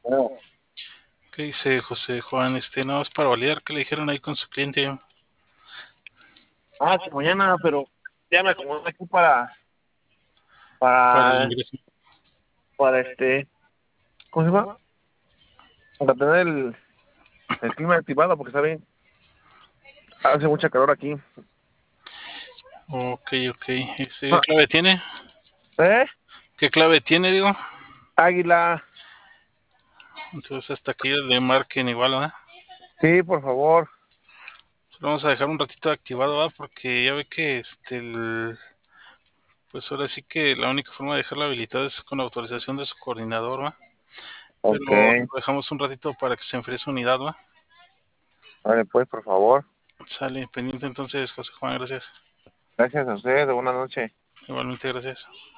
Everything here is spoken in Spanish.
¿Qué dice José Juan? No, es para validar que le dijeron ahí con su cliente. Que mañana, pero ya me acomodé aquí Para el para, ingreso. para ¿cómo se llama? Para tener el clima activado, porque saben, hace mucha calor aquí. Ok, ok. ¿Qué Ah, clave tiene? ¿Eh? ¿Qué clave tiene, digo? Águila, Entonces hasta aquí le marquen igual, ¿verdad? sí, por favor. Solo vamos a dejar un ratito activado, ¿verdad? Porque ya ve que pues ahora sí que la única forma de dejarlo habilitado es con la autorización de su coordinador, ¿va? Pero Ok, lo dejamos un ratito para que se enfríe su unidad, ¿va? vale, pues, por favor. Sale pendiente entonces, José Juan, gracias. Gracias a usted, buenas noches. Igualmente, gracias.